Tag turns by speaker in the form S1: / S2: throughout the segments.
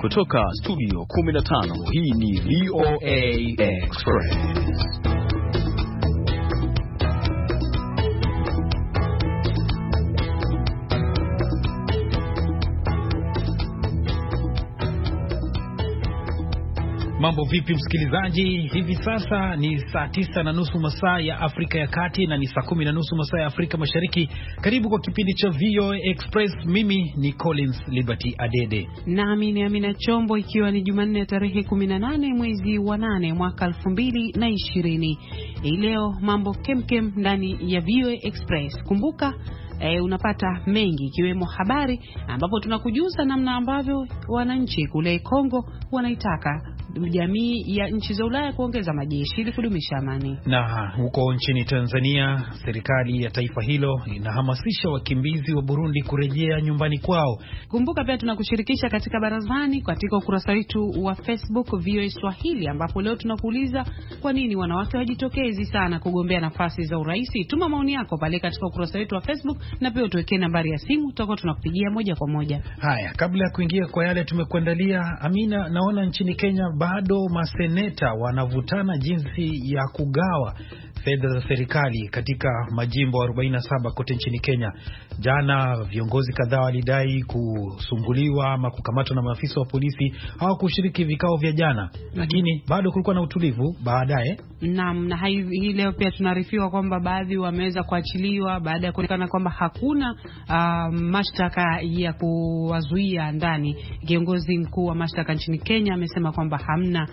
S1: Kutoka studio 15, hii ni VOA Express.
S2: Mambo vipi msikilizaji? Hivi sasa ni saa 9:30 masaa ya Afrika ya Kati na ni saa 10:30 masaa ya Afrika Mashariki. Karibu kwa kipindi cha VOA Express. Mimi ni Collins Liberty Adede.
S3: Nami ni Amina Chombo, ikiwa ni Jumanne tarehe 18 mwezi wa 8 mwaka 2020. Leo mambo kemkem ndani ya VOA Express. Kumbuka unapata mengi ikiwemo habari ambapo tunakujuza namna ambavyo wananchi kule Kongo wanaitaka jamii ya nchi za Ulaya kuongeza majeshi ili kudumisha amani. Na huko nchini Tanzania, serikali ya taifa hilo inahamasisha wakimbizi wa Burundi kurejea nyumbani kwao. Kumbuka pia tunakushirikisha katika barazani katika ukurasa wetu wa Facebook VOA Swahili, ambapo leo tunakuuliza kwa nini wanawake wajitokezi sana kugombea nafasi za urais. Tuma maoni yako pale katika ukurasa wetu wa Facebook na pia tuwekee nambari ya simu, tutakuwa tunakupigia moja kwa moja. Haya, kabla ya kuingia kwa yale tumekuandalia, Amina, naona nchini Kenya bado maseneta wanavutana jinsi ya kugawa fedha za serikali katika majimbo 47 kote nchini Kenya. Jana viongozi kadhaa walidai kusumbuliwa ama kukamatwa na maafisa wa polisi hawakushiriki vikao vya jana, lakini bado kulikuwa na utulivu baadaye. Naam, na hii leo pia tunaarifiwa kwamba baadhi wameweza kuachiliwa baada ya kuonekana kwamba hakuna mashtaka ya kuwazuia ndani. Kiongozi mkuu wa mashtaka nchini Kenya amesema kwamba hamna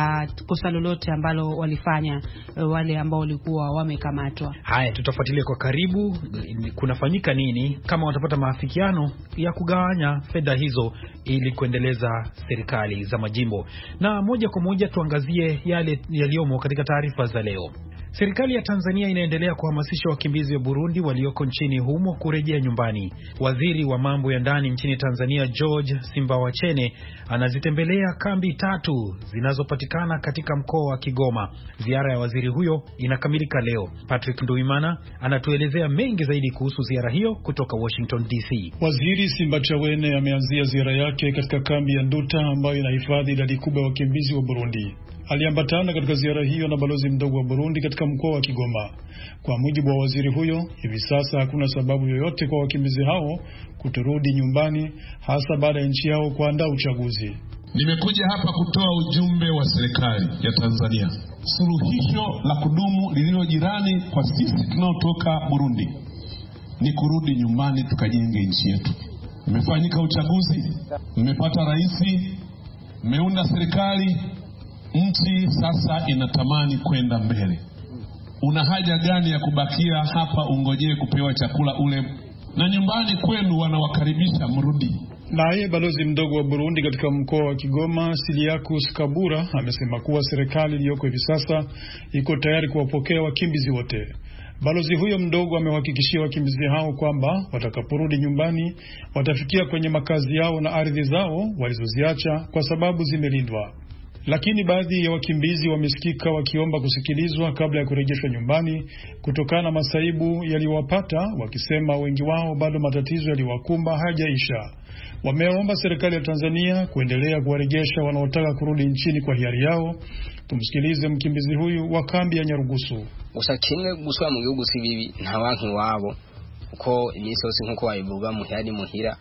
S3: kosa lolote ambalo walifanya wale ambao walikuwa wamekamatwa. Haya, tutafuatilia kwa karibu kunafanyika nini, kama watapata maafikiano ya kugawanya fedha hizo ili kuendeleza serikali za majimbo. Na moja kwa moja tuangazie yale yaliyomo katika taarifa za leo. Serikali ya Tanzania inaendelea kuhamasisha wakimbizi wa Burundi walioko nchini humo kurejea nyumbani. Waziri wa mambo ya ndani nchini Tanzania George Simbawachene anazitembelea kambi 3 zinazopatikana katika mkoa wa Kigoma. Ziara ya waziri huyo inakamilika leo. Patrick Nduimana anatuelezea mengi zaidi kuhusu ziara hiyo kutoka Washington DC.
S4: Waziri Simbachawene ameanzia ziara yake katika kambi ya Nduta ambayo inahifadhi idadi kubwa ya wakimbizi wa Burundi. Aliambatana katika ziara hiyo na balozi mdogo wa Burundi katika mkoa wa Kigoma. Kwa mujibu wa waziri huyo, hivi sasa hakuna sababu yoyote kwa wakimbizi hao kutorudi nyumbani, hasa baada ya nchi yao kuandaa uchaguzi.
S5: Nimekuja hapa kutoa ujumbe wa serikali ya Tanzania. Suluhisho la kudumu lililo jirani kwa sisi tunaotoka Burundi ni kurudi nyumbani tukajenge nchi yetu. Mmefanyika uchaguzi, mmepata rais, mmeunda serikali. Nchi sasa inatamani kwenda mbele. Una haja gani ya kubakia hapa ungojee kupewa chakula ule? Na nyumbani kwenu wanawakaribisha, mrudi.
S4: Naye balozi mdogo wa Burundi katika mkoa wa Kigoma Siliakus Kabura amesema kuwa serikali iliyoko hivi sasa iko tayari kuwapokea wakimbizi wote. Balozi huyo mdogo amewahakikishia wakimbizi hao kwamba watakaporudi nyumbani watafikia kwenye makazi yao na ardhi zao walizoziacha kwa sababu zimelindwa. Lakini baadhi ya wakimbizi wamesikika wakiomba kusikilizwa kabla ya kurejeshwa nyumbani kutokana na masaibu yaliyowapata, wakisema wengi wao bado matatizo yaliyowakumba hayajaisha. Wameomba serikali ya Tanzania kuendelea kuwarejesha wanaotaka kurudi nchini kwa hiari yao. Tumsikilize mkimbizi huyu wa kambi ya Nyarugusu.
S6: Usakimwe guswa mu gihugu sibibi nta banki wabo uko iminsi yose nkuko wayivuga muhari muhira.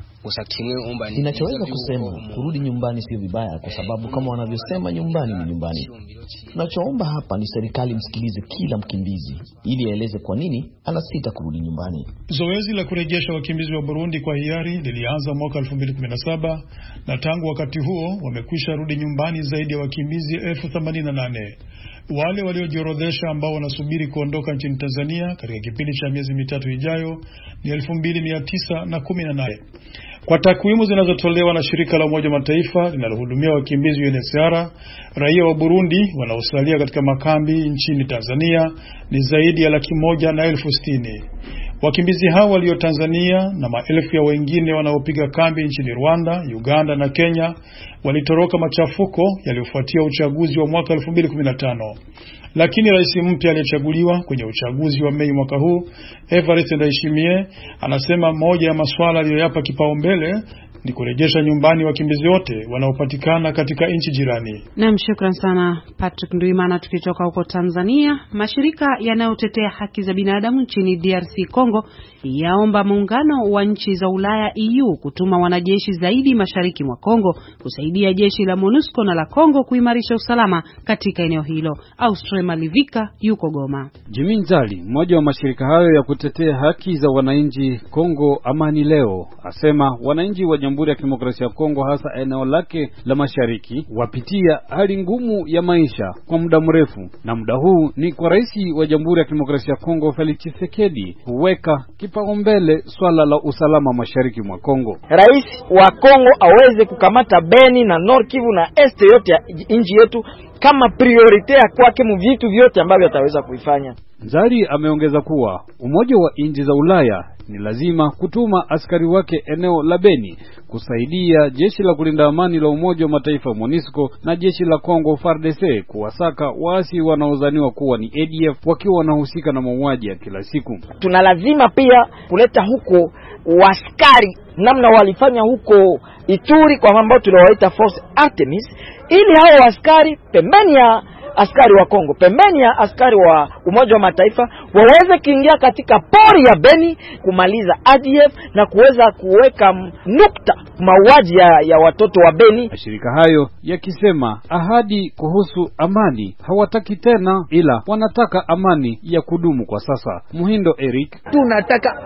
S7: Ninachoweza kusema, kurudi nyumbani sio vibaya, kwa sababu kama wanavyosema nyumbani ni nyumbani. Tunachoomba hapa ni serikali msikilize kila mkimbizi ili aeleze kwa nini anasita kurudi nyumbani.
S4: Zoezi la kurejesha wakimbizi wa Burundi kwa hiari lilianza mwaka 2017 na tangu wakati huo wamekwisha rudi nyumbani zaidi ya wakimbizi 1088. Wale waliojiorodhesha ambao wanasubiri kuondoka nchini Tanzania katika kipindi cha miezi 3 ijayo ni 2918. Kwa takwimu zinazotolewa na shirika la Umoja Mataifa linalohudumia wakimbizi UNHCR, raia wa Burundi wanaosalia katika makambi nchini Tanzania ni zaidi ya 160,000. Wakimbizi hao walio Tanzania na maelfu ya wengine wanaopiga kambi nchini Rwanda, Uganda na Kenya walitoroka machafuko yaliyofuatia uchaguzi wa mwaka 2015. Lakini rais mpya aliyechaguliwa kwenye uchaguzi wa Mei mwaka huu, Evariste Ndayishimiye, anasema moja ya masuala aliyoyapa kipaumbele ni kurejesha nyumbani wakimbizi wote wanaopatikana katika nchi jirani.
S3: Naam, shukran sana Patrick Nduimana. Tukitoka huko Tanzania, mashirika yanayotetea haki za binadamu nchini DRC Congo yaomba muungano wa nchi za Ulaya EU kutuma wanajeshi zaidi mashariki mwa Kongo kusaidia jeshi la MONUSCO na la Kongo kuimarisha usalama katika eneo hilo. Austria Malivika yuko Goma.
S8: Jimmy Nzali, mmoja wa mashirika hayo ya kutetea haki za wananchi Kongo Amani Leo, asema wananchi wa Jamhuri ya Kidemokrasia ya Kongo, hasa eneo lake la mashariki, wapitia hali ngumu ya maisha kwa muda mrefu, na muda huu ni kwa rais wa Jamhuri ya Kidemokrasia ya Kongo Felix Tshisekedi kuweka kipaumbele swala la usalama mashariki mwa Kongo.
S9: Rais wa Kongo aweze kukamata Beni na Nord Kivu na este yote ya nchi yetu kama priority ya kwake mu vitu vyote ambavyo ataweza kuifanya.
S8: Nzari ameongeza kuwa Umoja wa Nchi za Ulaya ni lazima kutuma askari wake eneo la Beni kusaidia jeshi la kulinda amani la Umoja wa Mataifa MONUSCO na jeshi la Kongo FARDC kuwasaka waasi wanaodhaniwa kuwa ni ADF wakiwa wanahusika na mauaji ya kila siku.
S9: Tuna lazima pia kuleta huko waskari namna walifanya huko Ituri kwa mambo tunawaita Force Artemis, ili hao askari pembeni ya askari wa Kongo, pembeni ya askari wa Umoja wa Mataifa waweze kuingia katika pori ya Beni kumaliza ADF na kuweza kuweka nukta mauaji ya watoto wa Beni.
S8: Mashirika hayo yakisema ahadi kuhusu amani hawataki tena, ila wanataka amani ya kudumu kwa sasa. Muhindo Eric:
S10: tunataka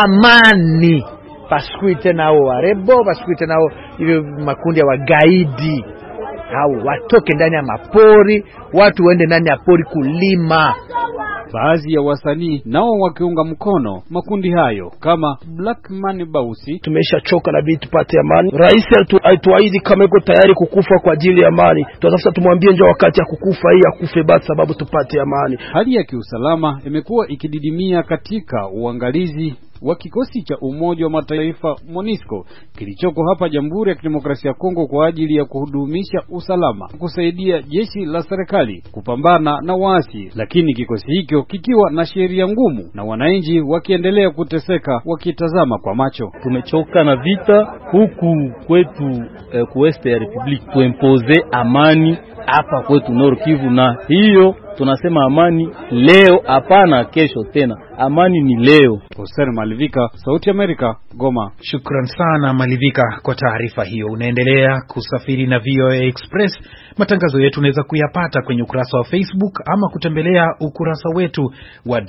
S10: amani, pasikuite nao warebo, pasikuite nao ile makundi ya wagaidi, hao watoke ndani ya mapori, watu waende ndani ya pori kulima.
S8: Baadhi ya wasanii nao wakiunga mkono makundi hayo kama Black Man Bausi:
S11: tumeshachoka na bitu tupate amani. Rais alituahidi kama yuko tayari kukufa kwa ajili ya amani. Tunatafuta tumwambie njoo wakati ya kukufa hii akufe basi sababu tupate amani.
S8: Hali ya kiusalama imekuwa ikididimia katika uangalizi wa kikosi cha Umoja wa Mataifa MONUSCO kilichoko hapa Jamhuri ya Kidemokrasia ya Kongo kwa ajili ya kuhudumisha usalama, kusaidia jeshi la serikali kupambana na waasi, lakini kikosi hicho kikiwa na sheria ngumu na wananchi wakiendelea kuteseka wakitazama kwa macho.
S12: Tumechoka na vita huku kwetu kuweste ya Republiki, tuimpose amani hapa kwetu Nord Kivu, na hiyo tunasema amani leo, hapana kesho tena. Amani ni leo.
S8: Oster Malivika, Sauti Amerika, Goma.
S2: Shukran sana Malivika kwa taarifa hiyo. Unaendelea kusafiri na VOA Express. Matangazo yetu unaweza kuyapata kwenye ukurasa wa Facebook ama kutembelea ukurasa wetu wa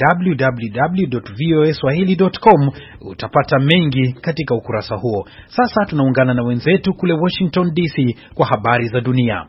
S2: www.voaswahili.com. Utapata mengi katika ukurasa huo. Sasa tunaungana na wenzetu kule Washington DC kwa habari za dunia.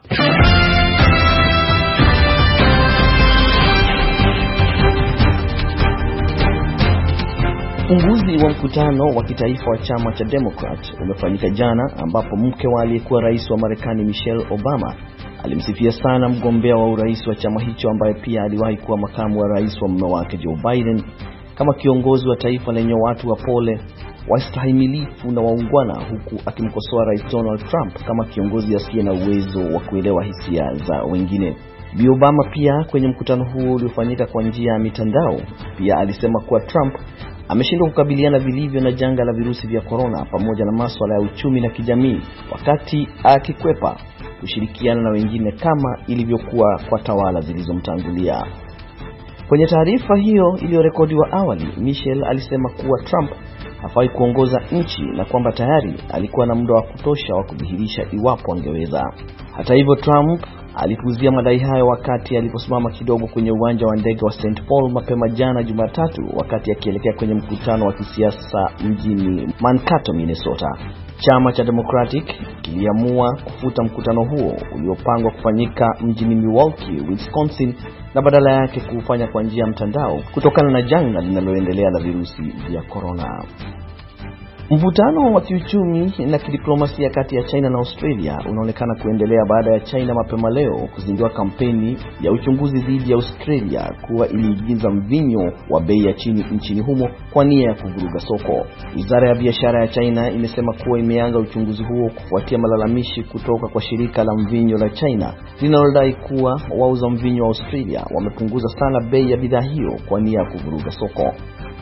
S7: Ufunguzi wa mkutano wa kitaifa wa chama cha Democrat umefanyika jana, ambapo mke wa aliyekuwa rais wa Marekani Michelle Obama alimsifia sana mgombea wa urais wa chama hicho ambaye pia aliwahi kuwa makamu wa rais wa mume wake Joe Biden kama kiongozi wa taifa lenye watu wapole, wastahimilifu na waungwana, huku akimkosoa Rais Donald Trump kama kiongozi asiye na uwezo wa kuelewa hisia za wengine. Bi Obama pia kwenye mkutano huo uliofanyika kwa njia ya mitandao pia alisema kuwa Trump ameshindwa kukabiliana vilivyo na janga la virusi vya corona pamoja na masuala ya uchumi na kijamii, wakati akikwepa kushirikiana na wengine kama ilivyokuwa kwa tawala zilizomtangulia. Kwenye taarifa hiyo iliyorekodiwa awali, Michelle alisema kuwa Trump hafai kuongoza nchi na kwamba tayari alikuwa na muda wa kutosha wa kudhihirisha iwapo angeweza. Hata hivyo, Trump alipuzia madai hayo wakati aliposimama kidogo kwenye uwanja wa ndege wa St. Paul mapema jana Jumatatu, wakati akielekea kwenye mkutano wa kisiasa mjini Mankato, Minnesota. Chama cha Democratic kiliamua kufuta mkutano huo uliopangwa kufanyika mjini Milwaukee, Wisconsin, na badala yake kufanya kwa njia ya mtandao kutokana na janga linaloendelea la virusi vya corona. Mvutano wa kiuchumi na kidiplomasia kati ya China na Australia unaonekana kuendelea baada ya China mapema leo kuzindua kampeni ya uchunguzi dhidi ya Australia kuwa iliingiza mvinyo wa bei ya chini nchini humo kwa nia ya kuvuruga soko. Wizara ya biashara ya China imesema kuwa imeanza uchunguzi huo kufuatia malalamishi kutoka kwa shirika la mvinyo la China linalodai kuwa wauza mvinyo wa Australia wamepunguza sana bei ya bidhaa hiyo kwa nia ya kuvuruga soko.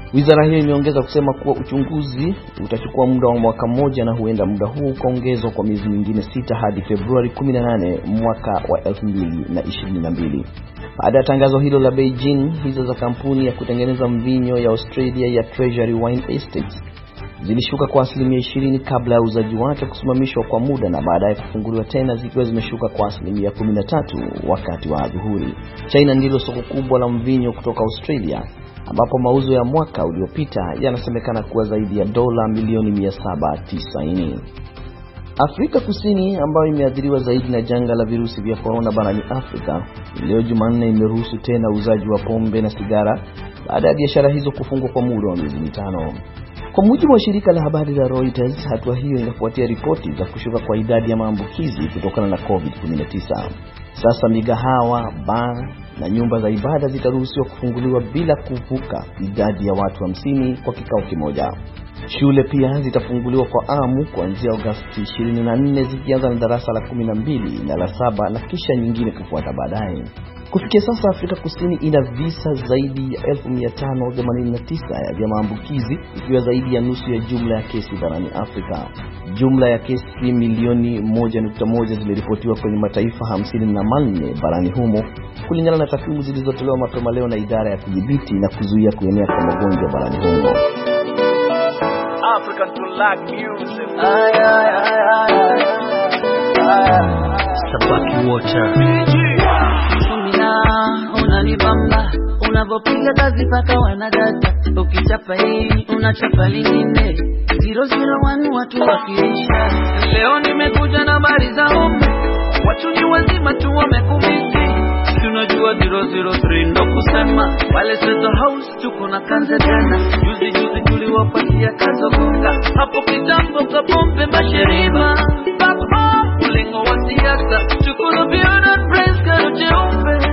S7: Wizara hiyo imeongeza kusema kuwa uchunguzi utachukua muda wa mwaka mmoja na huenda muda huo ukaongezwa kwa miezi mingine 6 hadi Februari 18 mwaka wa 2022. Baada ya tangazo hilo la Beijing, hizo za kampuni ya kutengeneza mvinyo ya Australia ya Treasury Wine Estates zilishuka kwa 20% kabla ya uzaji wake kusimamishwa kwa muda na baadaye kufunguliwa tena zikiwa zimeshuka kwa 13% wakati wa adhuhuri. China ndilo soko kubwa la mvinyo kutoka Australia, ambapo mauzo ya mwaka uliopita yanasemekana kuwa zaidi ya dola milioni 790. Afrika Kusini, ambayo imeathiriwa zaidi na janga la virusi vya corona barani Afrika, leo Jumanne imeruhusu tena uuzaji wa pombe na sigara baada ya biashara hizo kufungwa kwa muda wa miezi 5. Kwa mujibu wa shirika la habari la Reuters, hatua hiyo inafuatia ripoti za kushuka kwa idadi ya maambukizi kutokana na COVID-19. Sasa migahawa, bar na nyumba za ibada zitaruhusiwa kufunguliwa bila kuvuka idadi ya watu 50 kwa kikao kimoja. Shule pia zitafunguliwa kwa awamu kuanzia Agosti 24 zikianza na darasa la 12 na la 7 na kisha nyingine kufuata baadaye. Kufikia sasa Afrika Kusini ina visa zaidi ya 1589 vya maambukizi, ikiwa zaidi ya nusu ya jumla ya kesi barani Afrika. Jumla ya kesi milioni 1.1 ziliripotiwa kwenye mataifa 54 barani humo, kulingana na takwimu zilizotolewa mapema leo na idara ya kudhibiti na kuzuia kuenea kwa magonjwa barani humo.
S1: African to lag music. Sabaki water.
S13: Unanibamba unapopiga kazi paka wanadata, ukichapa hii unachapa lingine, 001 watu wakiisha. Leo nimekuja na habari za ume, watu ni wazima tu wamekumisi. Tunajua 003 ndo kusema wale Seto House tuko na kanza tena. Juzi tuliwapatia kazo gonga, hapo kitambo kapombe masheriba. Papa ulingo wa siasa, tuko na Beyond Friends karo cheupe.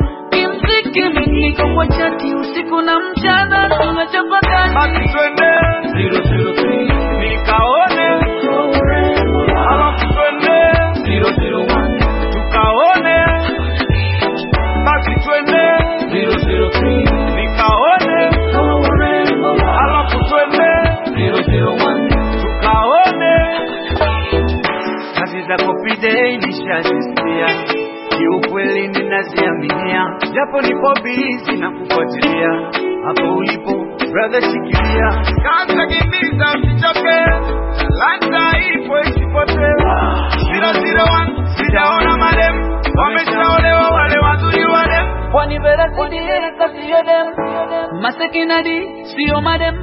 S13: Niko kwa chati usiku na mchana tunachapa kazi. Basi twende 003 nikaone, alafu twende 001 tukaone. Basi twende 003 nikaone, alafu twende 001 tukaone. Kazi za kopide nishazisikia, kiukweli ninaziaminia, japo nipo busy na kufuatilia. Hapo ulipo brother shikilia, kaza kimbiza usichoke, lanta ipo isipote. 001 sijaona madem, wameshaolewa wale wazuri wale. Kwani vera kudiye kasi yodem, masekinadi sio madem.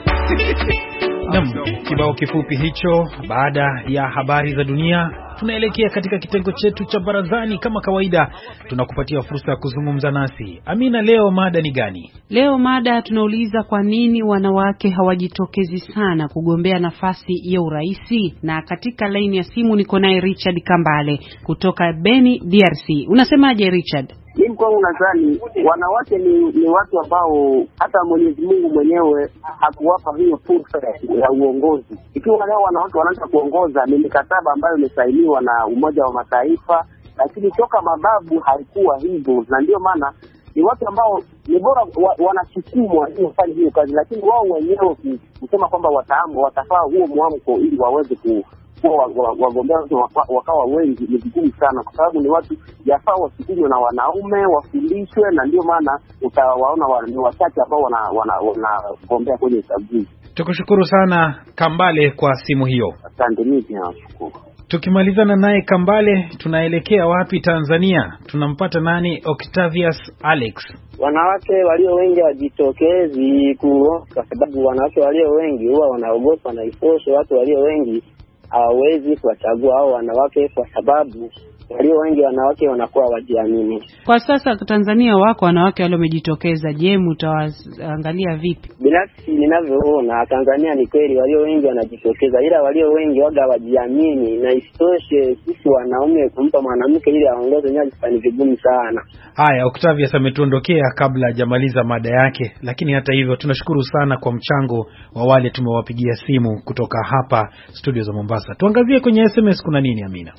S2: Kibao kifupi hicho baada ya habari za dunia. Tunaelekea katika kitengo chetu cha barazani. Kama kawaida tunakupatia fursa ya kuzungumza nasi. Amina, leo mada ni gani?
S3: Leo mada tunauliza kwa nini wanawake hawajitokezi sana kugombea nafasi ya uraisi. Na katika line ya simu niko naye Richard Kambale kutoka Beni, DRC. Unasemaje Richard?
S14: Mimi kwangu nadhani wanawake ni watu ambao hata Mwenyezi Mungu mwenyewe hakuwapa hiyo fursa ya uongozi. Ikiwa leo wanawake wanaanza kuongoza, ni mikataba ambayo imesainiwa na Umoja wa Mataifa, lakini toka mababu haikuwa hivyo, na ndio maana ni watu ambao ni bora wanasukumwa ili wafanye hiyo kazi, lakini wao wenyewe kusema kwamba watafaa huo mwamko ili waweze wagombea wakawa wengi ni vigumu sana, kwa sababu ni watu yafaa wasukumwe na wanaume wafundishwe, na ndio maana utawaona ni wachache ambao wanagombea kwenye uchaguzi.
S2: Tukushukuru sana Kambale kwa simu hiyo.
S14: Asante, mimi pia nashukuru.
S2: Tukimalizana naye Kambale, tunaelekea wapi Tanzania? Tunampata nani? Octavius Alex.
S15: Wanawake walio wengi wajitokezi kwa sababu wanawake walio wengi huwa wanaogopa, na isoshe watu walio wengi hawawezi kuwachagua hao wanawake kwa sababu walio wengi wanawake wanakuwa wajiamini.
S3: Kwa sasa Tanzania wako wanawake wale wamejitokeza. Je, mtawaangalia vipi?
S15: Binafsi ninavyoona Tanzania ni kweli walio wengi wanajitokeza, ila walio wengi waga wajiamini, na isitoshe sisi wanaume kumpa mwanamke ili aongoze nyadhifa ni vigumu sana.
S2: Haya, Octavius ametuondokea kabla hajamaliza mada yake, lakini hata hivyo tunashukuru sana kwa mchango wa wale tumewapigia simu kutoka hapa studio za Mombasa. Tuangazie kwenye SMS kuna nini Amina?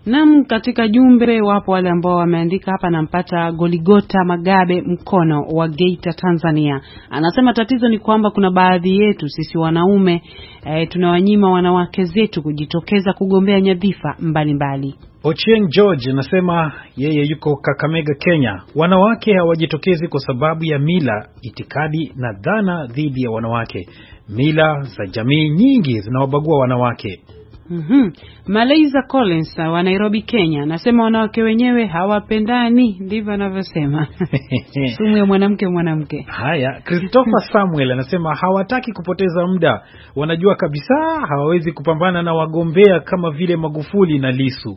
S3: Naam, katika jumbe wapo wale ambao wameandika hapa. Nampata Goligota Magabe Mkono wa Geita, Tanzania. Anasema tatizo ni kwamba kuna baadhi yetu sisi wanaume tunawanyima wanawake zetu kujitokeza kugombea nyadhifa mbalimbali.
S2: Ochieng George anasema yeye yuko Kakamega, Kenya. Wanawake hawajitokezi kwa sababu ya mila, itikadi na dhana dhidi ya wanawake. Mila za jamii nyingi zinawabagua wanawake.
S3: Malaysia Collins wa Nairobi, Kenya, anasema wanawake wenyewe hawapendani, ndivyo anavyosema. Sumu ya mwanamke. Haya, Christopher Samuel anasema hawataki kupoteza muda. Wanajua kabisa hawawezi kupambana na wagombea kama vile Magufuli na Lissu.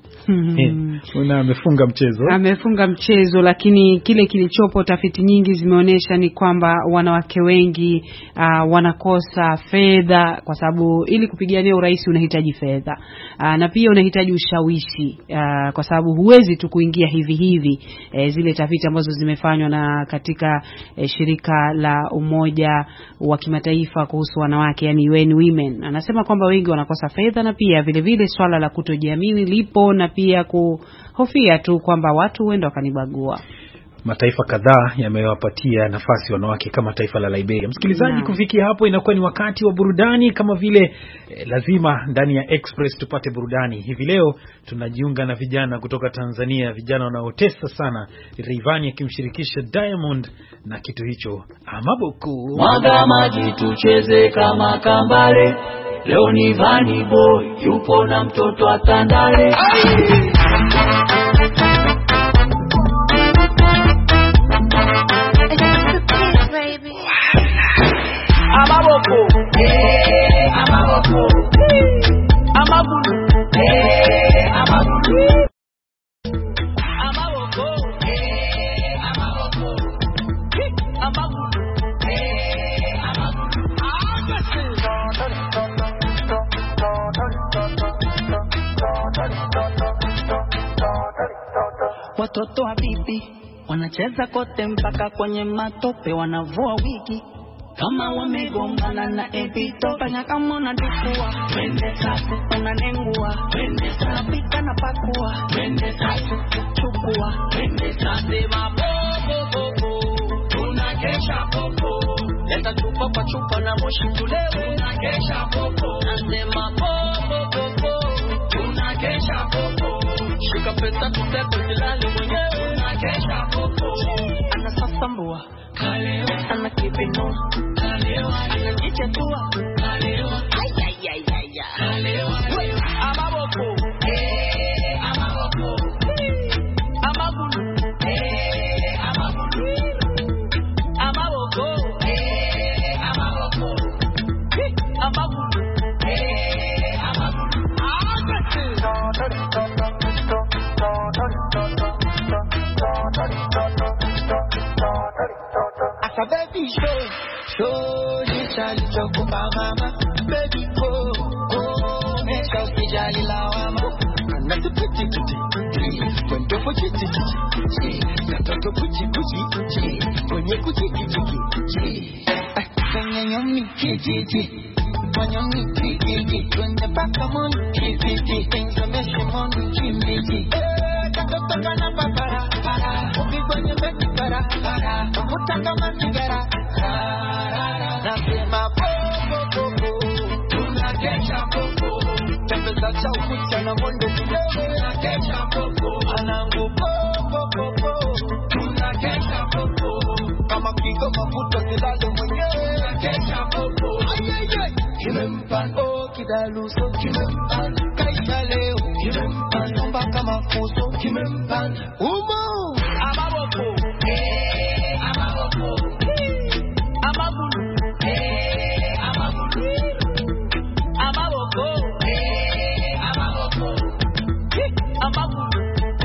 S3: Amefunga mchezo, lakini kile kilichopo, tafiti nyingi zimeonyesha ni kwamba wanawake wengi wanakosa fedha, kwa sababu ili kupigania urais unahitaji fedha. Na pia unahitaji ushawishi, kwa sababu huwezi tu kuingia hivi. Zile tafiti ambazo zimefanywa na katika shirika la Umoja wa Kimataifa kuhusu wanawake, yani UN Women, anasema kwamba wengi wanakosa fedha, na pia vile swala la kutojiamini lipo, na pia kuhofia tu kwamba watu huenda wakanibagua.
S2: Mataifa kadhaa yamewapatia nafasi wanawake kama taifa la Liberia. Msikilizaji, kufikia hapo inakuwa ni wakati wa burudani, kama vile lazima ndani ya Express tupate burudani. Hivi leo tunajiunga na vijana kutoka Tanzania, vijana wanaotesa sana, Rayvanny akimshirikisha Diamond na kitu hicho Amaboko.
S13: Mwaga maji tucheze kama kambale, leo ni Vanny Boy yupo na mtoto atandale.
S1: Amaboko, Amaboko, Amabulu, Amabulu, Amaboko, Amaboko, Amabulu,
S16: Watoto wa bibi wanacheza kote mpaka kwenye matope, wanavua wigi kama wamegombana na ebito. Fanya kama unadukua, twende sasa, unanengua, twende sasa, pika na pakua, twende sasa, chukua, twende sasa, mabobo, tunakesha popo, leta chupa kwa chupa na moshi tulewe, tunakesha popo, nasema bobo, tunakesha popo, shika pesa tutepe silali mwenyewe, tunakesha popo, anasasambua kalewa, ana kipino kalewa, anajichetua kalewa, kalewa, Amaboko, Amaboko, Amabulu, Amabulu, Amaboko, Amaboko, Amabulu, Asa baby show jitali chokupa mama, baby go, meka ukijali lawama, anatu puti, kwendo puti, katoto puti, kwenye kuchiki, kwenye nyomi kiti, kwenye nyomi kiti, kwenye baka moni kiti, penza meshe moni chimbiti, katoto kana papara, ukigwenye beti para, ukutanga manigara, nasema popo, tunakesha popo, tembeza cha ukucha na mondo kidogo, tunakesha popo, anangu popo, tunakesha popo, kama kigo mafuta silale mwenyewe, tunakesha popo, kimempan, kidaluso, kimempan, kaisha leo, kimempan, nomba kama fuso, kimempan, umo, Amaboko, Amaboko, Amabulu, Amabulu, Amaboko, Amaboko, Amabulu,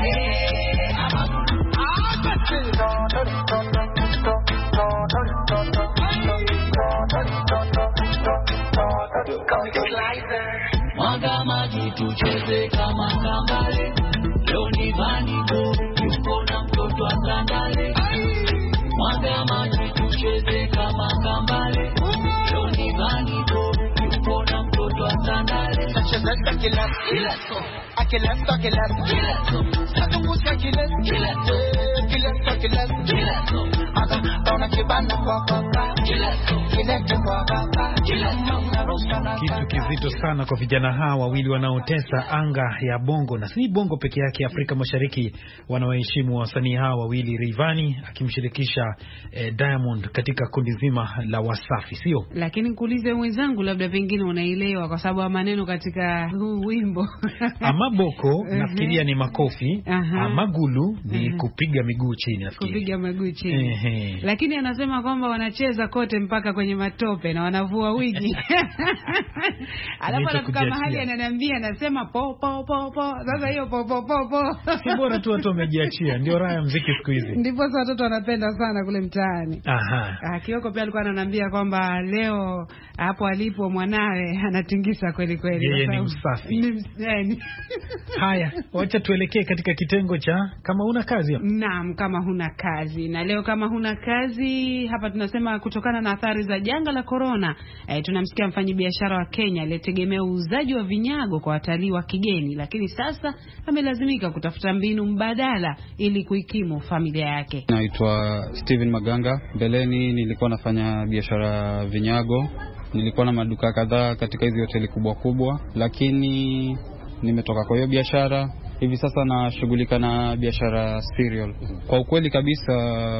S16: mwaga maji tucheze kama kambale, leo ni Vanny Boy yupo na mtoto atandale. Mwaga maji tucheze kama kambale, leo ni Vanny Boy yupo na mtoto atandale. Acheza kila so
S2: Kitu kizito sana kwa vijana hawa wawili wanaotesa anga ya bongo, na si bongo peke yake, Afrika Mashariki. Wanaoheshimu wasanii hawa wawili, Rayvanny akimshirikisha Diamond katika kundi zima la Wasafi, sio?
S3: Lakini kuulize mwenzangu, labda pengine unaelewa kwa sababu maneno katika huu wimbo.
S2: Amaboko nafikiria ni makofi, amagulu ni kupiga miguu chini, nafikiri.
S3: Kupiga miguu chini. Lakini anasema kwamba wanacheza kote mpaka kwenye matope na wanavua wigi. Alafu anafika mahali ananiambia, anasema po po po po. Sasa hiyo po po po po.
S2: Si bora tu watu wamejiachia, ndio raha ya muziki siku hizi.
S3: Ndipo sasa watoto wanapenda sana kule mtaani. Kioko pia alikuwa ananiambia kwamba leo hapo alipo mwanawe anatingisa kweli kweli.
S2: Yeye ni msafi. Haya, wacha tuelekee katika kitengo cha kama huna kazi.
S3: Naam, kama huna kazi. Na leo kama huna kazi, hapa tunasema kutokana na athari za janga la corona, tunamsikia mfanyabiashara wa Kenya aliyetegemea uuzaji wa vinyago kwa watalii wa kigeni, lakini sasa amelazimika kutafuta mbinu mbadala ili kuikimu familia yake.
S17: Naitwa Steven Maganga. Mbeleni nilikuwa nafanya biashara vinyago. Nilikuwa na maduka kadhaa katika hizo hoteli kubwa kubwa, lakini nimetoka kwa hiyo biashara. Hivi sasa nashughulika na biashara cereal. Kwa ukweli kabisa,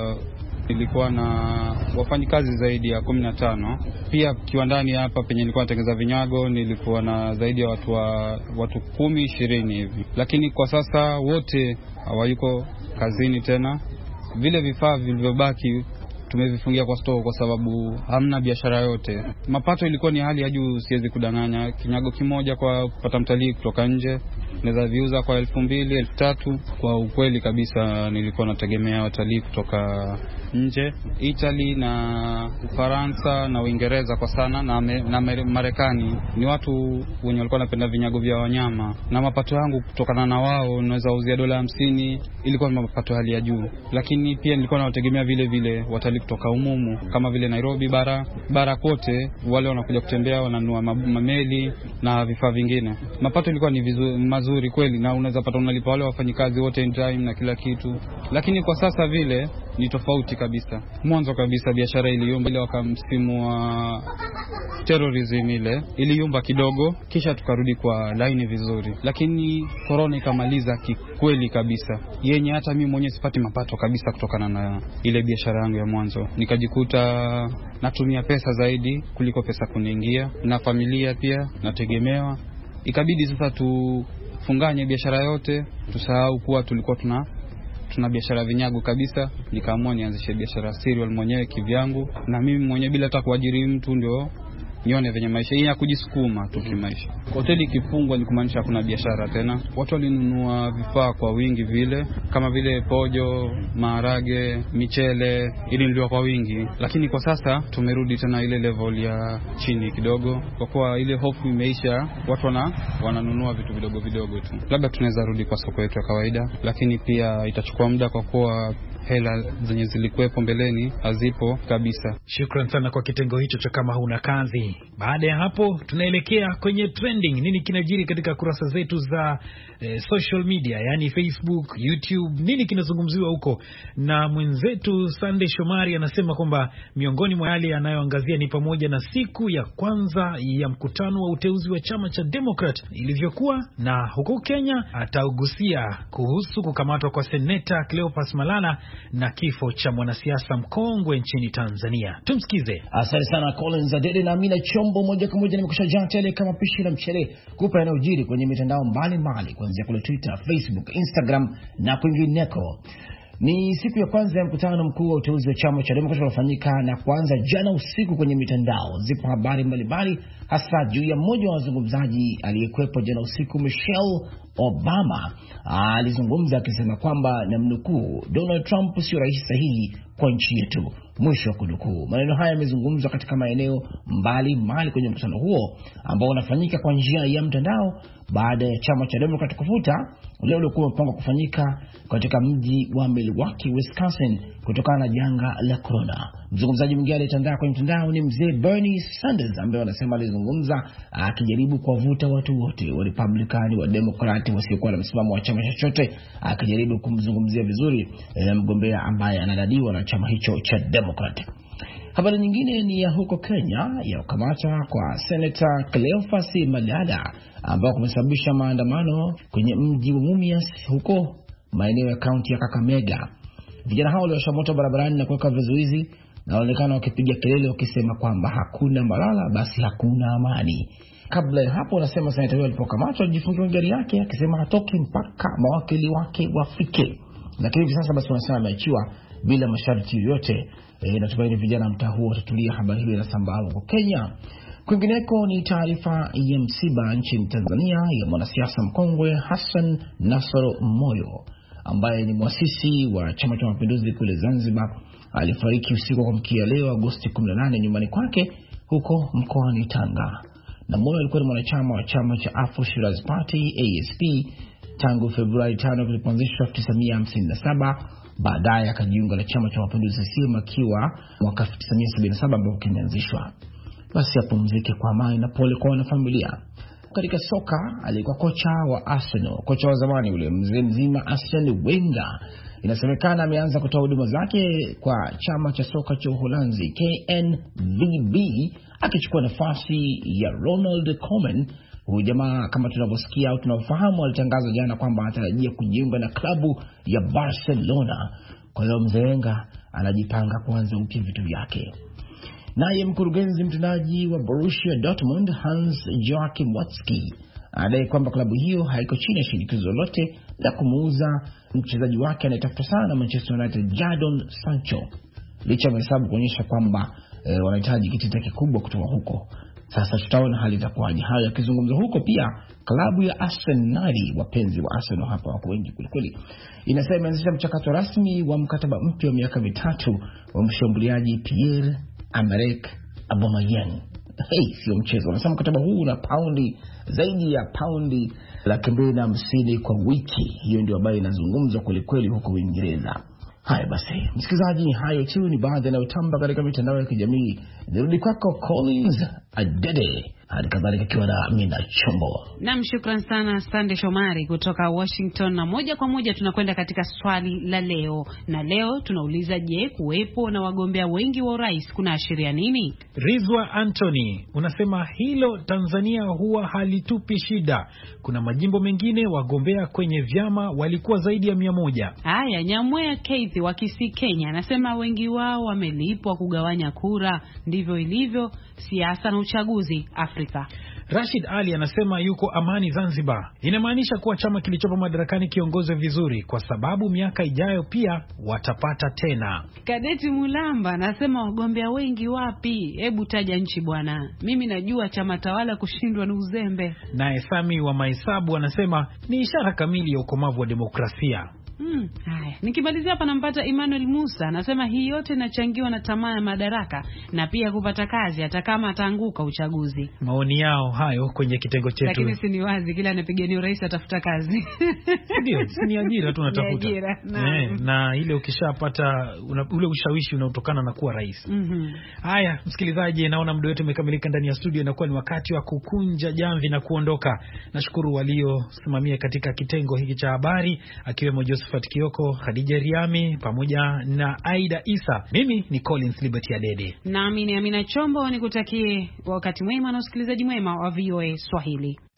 S17: nilikuwa na wafanyikazi zaidi ya 15. Pia kiwandani hapa penye nilikuwa natengeneza vinyago nilikuwa na zaidi ya watu 10-20 hivi. Lakini kwa sasa wote hawayuko kazini tena. Vile vifaa vilivyobaki tumevifungia kwa store kwa sababu hamna biashara yote. Mapato ilikuwa ni hali ya juu, siwezi kudanganya. Kinyago kimoja kwa kupata mtalii kutoka nje naweza viuza kwa 2,000, 3,000. Kwa ukweli kabisa nilikuwa nategemea watalii kutoka nje, Italy na Ufaransa na Uingereza kwa sana, na Marekani. Ni watu wenye walikuwa wanapenda vinyago vya wanyama, na mapato yangu kutokana na wao naweza uzia $50. Ilikuwa ni mapato hali ya juu. Lakini pia nilikuwa nawategemea vile vile watalii kutoka umumu kama vile Nairobi bara kote, wale wanakuja kutembea, wananunua mameli na vifaa vingine. Mapato ilikuwa ni mazuri kweli, na unaweza pata unalipa wale wafanyikazi wote in time na kila kitu. Lakini kwa sasa vile ni tofauti kabisa. Mwanzo kabisa biashara iliyumba ile wakamsimu wa terrorism ile iliyumba kidogo, kisha tukarudi kwa line vizuri. Lakini corona ikamaliza kikweli kabisa, yenye hata mimi mwenyewe sipati mapato kabisa kutokana na ile biashara yangu ya mwanzo. Nikajikuta natumia pesa zaidi kuliko pesa kuniingia, na familia pia nategemewa. Ikabidi sasa tufunganye biashara yote, tusahau kuwa tulikuwa tuna biashara vinyago kabisa. Nikaamua nianzishe biashara cereal mwenyewe kivyangu, na mimi mwenyewe bila hata kuajiri mtu, ndio nione venye maisha hii ya kujisukuma tu kimaisha. Hoteli ikifungwa ni kumaanisha hakuna biashara tena. Watu walinunua vifaa kwa wingi vile, kama vile pojo, maharage, michele, ili ndio kwa wingi. Lakini kwa sasa tumerudi tena ile level ya chini kidogo, kwa kuwa ile hofu imeisha. Watu wananunua vitu vidogo vidogo tu. Labda tunaweza rudi kwa soko yetu ya kawaida, lakini pia itachukua muda kwa kuwa hela zenye zilikuwepo mbeleni hazipo kabisa.
S2: Shukran sana kwa kitengo hicho cha kama huna kazi. Baada ya hapo tunaelekea kwenye trending. Nini kinajiri katika kurasa zetu za social media, yani Facebook, YouTube, nini kinazungumziwa huko? Na mwenzetu Sunday Shomari anasema kwamba miongoni mwa yale anayoangazia ni pamoja na siku ya kwanza ya mkutano wa uteuzi wa chama cha Democrat ilivyokuwa, na huko Kenya ataugusia kuhusu kukamatwa kwa seneta Cleopas Malala na kifo cha mwanasiasa mkongwe nchini Tanzania. Tumsikize.
S18: Asante sana Collins Adede na Amina Chombo. Moja kwa moja nimekushajaa tele kama pishi la mchele kupa yanayojiri kwenye mitandao mbalimbali, kuanzia kule Twitter, Facebook, Instagram na kwingineko. Ni siku ya kwanza ya mkutano mkuu wa uteuzi wa chama cha Democrat uliofanyika na kuanza jana usiku kwenye mitandao. Zipo habari mbalimbali hasa juu ya mmoja wa wazungumzaji aliyekuwepo jana usiku, Michelle Obama. Alizungumza akisema kwamba, na mnukuu, Donald Trump sio rais sahihi kwa nchi yetu, mwisho wa kunukuu. Maneno haya yamezungumzwa katika maeneo mbalimbali kwenye mkutano huo ambao unafanyika kwa njia ya mtandao baada ya chama cha Democrat kufuta ule uliokuwa umepangwa kufanyika katika mji wa Milwaukee, Wisconsin kutokana na janga la corona. Mzungumzaji mwingine aliyetandaa kwenye mtandao ni mzee Bernie Sanders ambaye anasema alizungumza akijaribu kuwavuta watu wote, wa Republican, wa Democrat, wasiokuwa na msimamo wa chama chochote, akijaribu kumzungumzia vizuri mgombea ambaye anadaiwa na chama hicho cha Democrat. Habari nyingine ni ya huko Kenya ya kukamata kwa Senator Cleophas Malala ambao kumesababisha maandamano kwenye mji wa Mumias huko maeneo ya kaunti ya Kakamega. Vijana hao waliwasha moto barabarani na kuweka vizuizi na wanaonekana wakipiga kelele wakisema kwamba hakuna Malala basi hakuna amani. Kabla ya hapo anasema senator huyo alipokamatwa alijifungia gari yake akisema hatoki mpaka mawakili wake wafike. Lakini hivi sasa basi wanasema ameachiwa bila masharti yoyote. Natumaini vijana mtaa huo watatulia. Habari hiyo inasambaa huko Kenya. Kwingineko ni taarifa ya msiba nchini Tanzania ya mwanasiasa mkongwe Hassan Nasoro Moyo ambaye ni muasisi wa Chama cha Mapinduzi kule Zanzibar. Alifariki usiku wa mkia leo Agosti 18 nyumbani kwake huko mkoani Tanga. Na Moyo alikuwa ni mwanachama wa chama cha Afro Shirazi Party ASP tangu Februari 5 kilipoanzishwa 1957. Baadaye akajiunga na Chama cha Mapinduzi CCM akiwa mwaka 1977 ambapo kimeanzishwa. Basi apumzike kwa amani na pole kwa wanafamilia. Katika soka alikuwa kocha wa Arsenal, kocha wa zamani ule mzee mzima Arsene Wenger. Inasemekana ameanza kutoa huduma zake kwa chama cha soka cha Uholanzi KNVB akichukua nafasi ya Ronald Koeman. Huyu jamaa kama tunavyosikia au tunafahamu alitangaza jana kwamba anatarajia kujiunga na klabu ya Barcelona. Kwa hiyo mzee Wenger anajipanga kuanza upya vitu vyake. Naye mkurugenzi mtendaji wa Borussia Dortmund Hans Joachim Watzke anadai kwamba klabu hiyo haiko chini ya shinikizo lolote la kumuuza mchezaji wake anayetafuta sana Manchester United Jadon Sancho, licha ya hesabu kuonyesha kwamba wanahitaji kitita kikubwa kutoka huko. Sasa tutaona hali itakuwaje. Hayo yakizungumza huko, pia klabu ya Arsenal, wapenzi wa Arsenal hapa wako wengi kweli, inasema imeanzisha mchakato rasmi wa mkataba mpya wa miaka 3 wa mshambuliaji Pierre Emerick Aubameyang. Sio mchezo. Wanasema mkataba huu una zaidi ya paundi 250 kwa wiki. Hiyo ndio habari inazungumzwa kweli huko Uingereza. Haya basi, msikilizaji, hayo tu ni baadhi yanayotamba katika mitandao ya kijamii. Nirudi kwako Collins Adede, hadi kadhalika kiwa na Amina Chombo.
S3: Naam, shukran sana Sande Shomari kutoka Washington. Na moja kwa moja tunakwenda katika swali la leo. Na leo tunauliza, je, kuwepo na wagombea wengi wa urais kuna ashiria nini?
S2: Rizwa Anthony unasema hilo Tanzania huwa halitupi shida. Kuna majimbo mengine wagombea kwenye vyama walikuwa zaidi ya 100.
S3: Haya, Nyamwea Keith wa Kisii Kenya anasema wengi wao wamelipwa kugawanya kura. Ndivyo ilivyo siasa na uchaguzi Afrika.
S2: Rashid Ali anasema yuko amani Zanzibar. Inamaanisha kuwa chama kilichopo madarakani kiongozwe vizuri kwa sababu miaka ijayo pia watapata tena.
S3: Kadeti Mulamba anasema wagombea wengi wapi? Hebu taja nchi bwana. Mimi najua chama tawala kushindwa ni uzembe.
S2: Na Sami wa Mahesabu anasema ni ishara kamili ya ukomavu wa demokrasia.
S3: Haya, nikimalizia hapa nampata Emmanuel Musa anasema hii yote inachangiwa na tamaa ya madaraka na pia kupata kazi hata kama ataanguka uchaguzi.
S2: Maoni yao hayo kwenye kitengo chetu.
S3: Lakini si ni wazi kila anapigania urais atafuta kazi.
S2: Ndio, ni ajira tu unatafuta. Na ile ukishapata ule ushawishi unaotokana na kuwa rais. Haya, msikilizaji, naona muda wetu umekamilika ndani ya studio, na kwa ni wakati wa kukunja jamvi na kuondoka. Nashukuru waliosimamia katika kitengo hiki cha habari akiwemo Josephat Kioko, Khadija Riami pamoja na Aida Isa. Mimi ni Collins Liberty Adede.
S3: Nami ni Amina Chombo, nikutakie wakati mwema na usikilizaji mwema wa VOA Swahili.